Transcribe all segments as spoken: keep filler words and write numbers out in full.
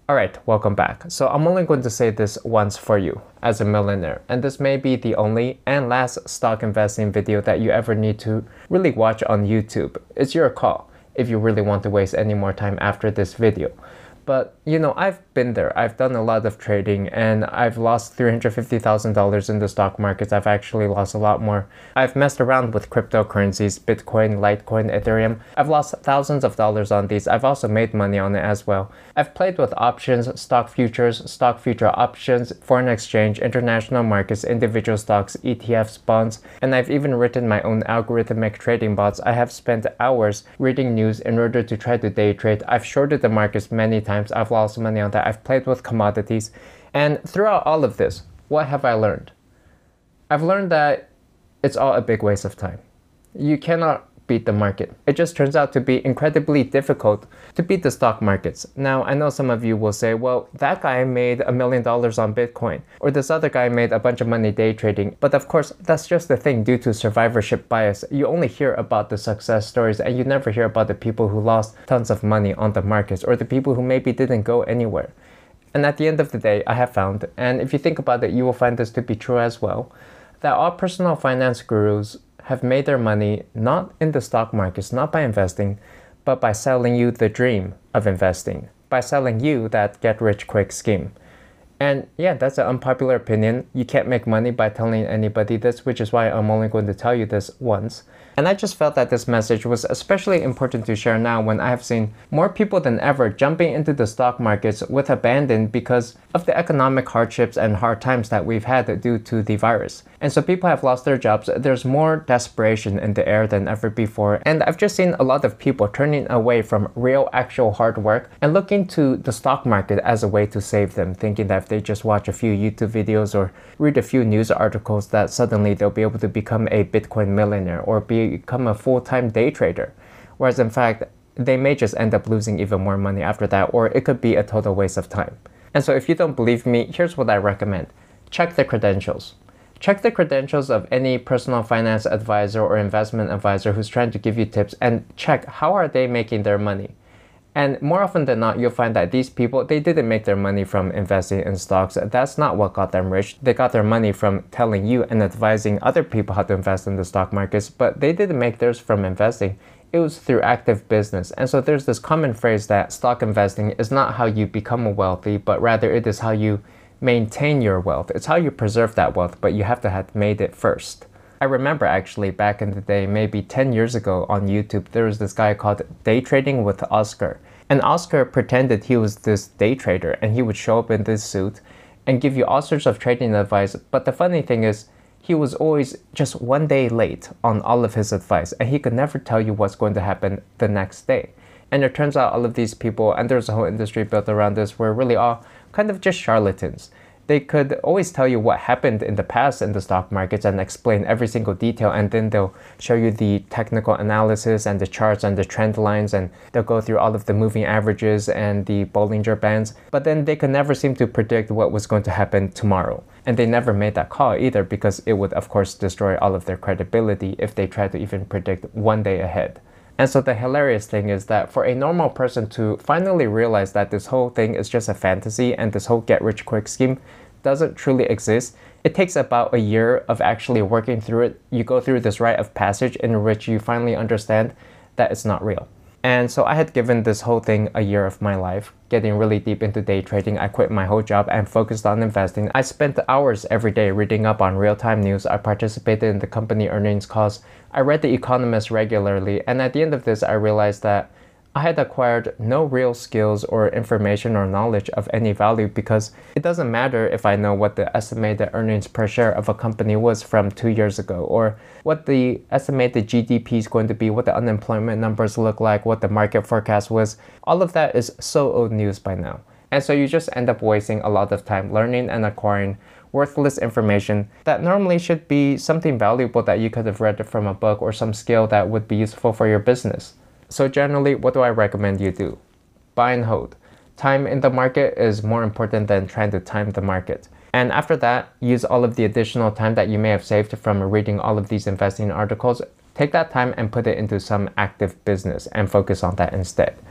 Alright, welcome back. So I'm only going to say this once for you as a millionaire, and this may be the only and last stock investing video that you ever need to really watch on YouTube. It's your call if you really want to waste any more time after this video. But you know, I've been there. I've done a lot of trading and I've lost three hundred fifty thousand dollars in the stock markets. I've actually lost a lot more. I've messed around with cryptocurrencies, Bitcoin, Litecoin, Ethereum. I've lost thousands of dollars on these. I've also made money on it as well. I've played with options, stock futures, stock future options, foreign exchange, international markets, individual stocks, E T Fs, bonds, and I've even written my own algorithmic trading bots. I have spent hours reading news in order to try to day trade. I've shorted the markets many times. I've lost money on that. I've played with commodities. And throughout all of this, what have I learned? I've learned that it's all a big waste of time. You cannot beat the market. It just turns out to be incredibly difficult to beat the stock markets. Now, I know some of you will say, well, that guy made a million dollars on Bitcoin, or this other guy made a bunch of money day trading. But of course, that's just the thing due to survivorship bias. You only hear about the success stories and you never hear about the people who lost tons of money on the markets or the people who maybe didn't go anywhere. And at the end of the day, I have found, and if you think about it, you will find this to be true as well, that all personal finance gurus have made their money not in the stock markets, not by investing, but by selling you the dream of investing, by selling you that get-rich-quick scheme. And yeah, that's an unpopular opinion. You can't make money by telling anybody this, which is why I'm only going to tell you this once. And I just felt that this message was especially important to share now when I have seen more people than ever jumping into the stock markets with abandon because of the economic hardships and hard times that we've had due to the virus. And so people have lost their jobs. There's more desperation in the air than ever before. And I've just seen a lot of people turning away from real, actual hard work and looking to the stock market as a way to save them, thinking that if they just watch a few YouTube videos or read a few news articles that suddenly they'll be able to become a Bitcoin millionaire or become a full-time day trader. Whereas in fact, they may just end up losing even more money after that, or it could be a total waste of time. And so if you don't believe me, here's what I recommend. Check the credentials. Check the credentials of any personal finance advisor or investment advisor who's trying to give you tips and check how are they making their money. And more often than not, you'll find that these people, they didn't make their money from investing in stocks. That's not what got them rich. They got their money from telling you and advising other people how to invest in the stock markets, but they didn't make theirs from investing. It was through active business. And so there's this common phrase that stock investing is not how you become wealthy, but rather it is how you maintain your wealth. It's how you preserve that wealth, but you have to have made it first. I remember actually back in the day, maybe ten years ago on YouTube, there was this guy called Day Trading with Oscar. And Oscar pretended he was this day trader and he would show up in this suit and give you all sorts of trading advice. But the funny thing is, he was always just one day late on all of his advice and he could never tell you what's going to happen the next day. And it turns out all of these people, and there's a whole industry built around this, were really all kind of just charlatans. They could always tell you what happened in the past in the stock markets and explain every single detail, and then they'll show you the technical analysis and the charts and the trend lines, and they'll go through all of the moving averages and the Bollinger Bands, but then they could never seem to predict what was going to happen tomorrow. And they never made that call either because it would of course destroy all of their credibility if they tried to even predict one day ahead. And so the hilarious thing is that for a normal person to finally realize that this whole thing is just a fantasy and this whole get-rich-quick scheme doesn't truly exist, it takes about a year of actually working through it. You go through this rite of passage in which you finally understand that it's not real. And so I had given this whole thing a year of my life, getting really deep into day trading. I quit my whole job and focused on investing. I spent hours every day reading up on real-time news. I participated in the company earnings calls. I read The Economist regularly. And at the end of this, I realized that I had acquired no real skills or information or knowledge of any value because it doesn't matter if I know what the estimated earnings per share of a company was from two years ago, or what the estimated G D P is going to be, what the unemployment numbers look like, what the market forecast was. All of that is so old news by now. And so you just end up wasting a lot of time learning and acquiring worthless information that normally should be something valuable that you could have read from a book or some skill that would be useful for your business. So generally, what do I recommend you do? Buy and hold. Time in the market is more important than trying to time the market. And after that, use all of the additional time that you may have saved from reading all of these investing articles. Take that time and put it into some active business and focus on that instead.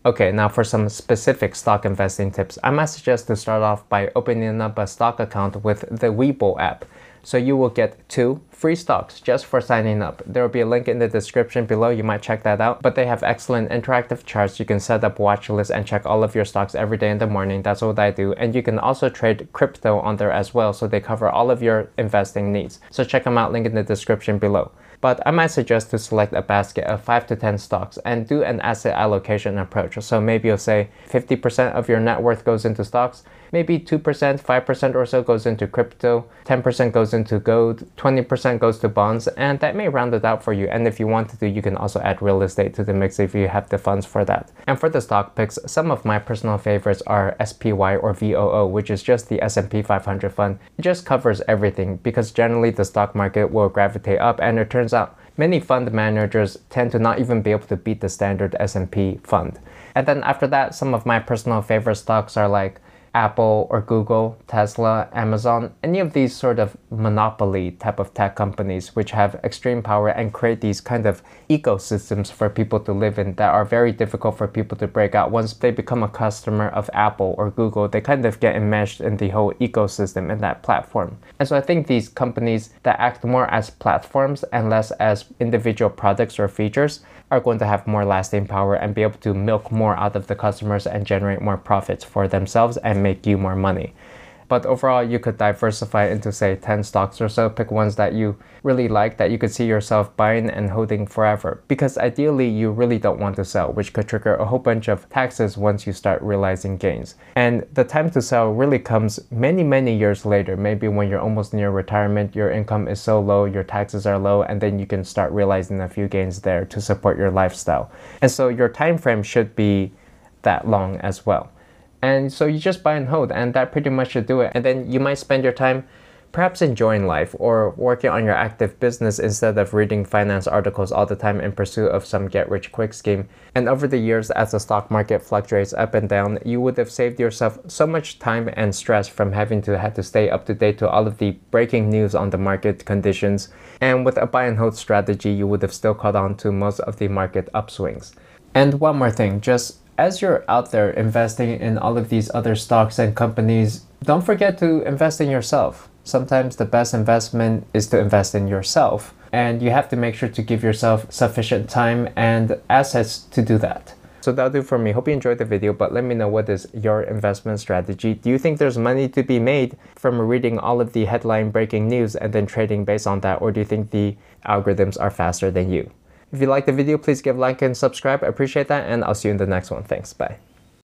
Okay, now for some specific stock investing tips, I might suggest to start off by opening up a stock account with the Webull app. So you will get two free stocks just for signing up. There will be a link in the description below, you might check that out. But they have excellent interactive charts. You can set up watch lists and check all of your stocks every day in the morning. That's what I do. And you can also trade crypto on there as well. So they cover all of your investing needs. So check them out, link in the description below. But I might suggest to select a basket of five to ten stocks and do an asset allocation approach. So maybe you'll say fifty percent of your net worth goes into stocks, maybe two percent, five percent or so goes into crypto, ten percent goes into gold, twenty percent goes to bonds, and that may round it out for you. And if you wanted to, you can also add real estate to the mix if you have the funds for that. And for the stock picks, some of my personal favorites are S P Y or V O O, which is just the S and P five hundred fund. It just covers everything because generally the stock market will gravitate up, and it turns out many fund managers tend to not even be able to beat the standard S and P fund. And then after that, some of my personal favorite stocks are like Apple or Google, Tesla, Amazon, any of these sort of monopoly type of tech companies which have extreme power and create these kind of ecosystems for people to live in that are very difficult for people to break out. Once they become a customer of Apple or Google, they kind of get enmeshed in the whole ecosystem in that platform. And so I think these companies that act more as platforms and less as individual products or features are going to have more lasting power and be able to milk more out of the customers and generate more profits for themselves and make you more money. But overall, you could diversify into say ten stocks or so, pick ones that you really like that you could see yourself buying and holding forever. Because ideally, you really don't want to sell, which could trigger a whole bunch of taxes once you start realizing gains. And the time to sell really comes many, many years later, maybe when you're almost near retirement, your income is so low, your taxes are low, and then you can start realizing a few gains there to support your lifestyle. And so your time frame should be that long as well. And so you just buy and hold, and that pretty much should do it. And then you might spend your time perhaps enjoying life or working on your active business instead of reading finance articles all the time in pursuit of some get-rich-quick scheme. And over the years, as the stock market fluctuates up and down, you would have saved yourself so much time and stress from having to have to stay up to date to all of the breaking news on the market conditions. And with a buy and hold strategy, you would have still caught on to most of the market upswings. And one more thing, just as you're out there investing in all of these other stocks and companies, don't forget to invest in yourself. Sometimes the best investment is to invest in yourself, and you have to make sure to give yourself sufficient time and assets to do that. So that'll do for me. Hope you enjoyed the video, but let me know, what is your investment strategy? Do you think there's money to be made from reading all of the headline breaking news and then trading based on that, or do you think the algorithms are faster than you? If you liked the video, please give a like and subscribe. I appreciate that, and I'll see you in the next one. Thanks. Bye.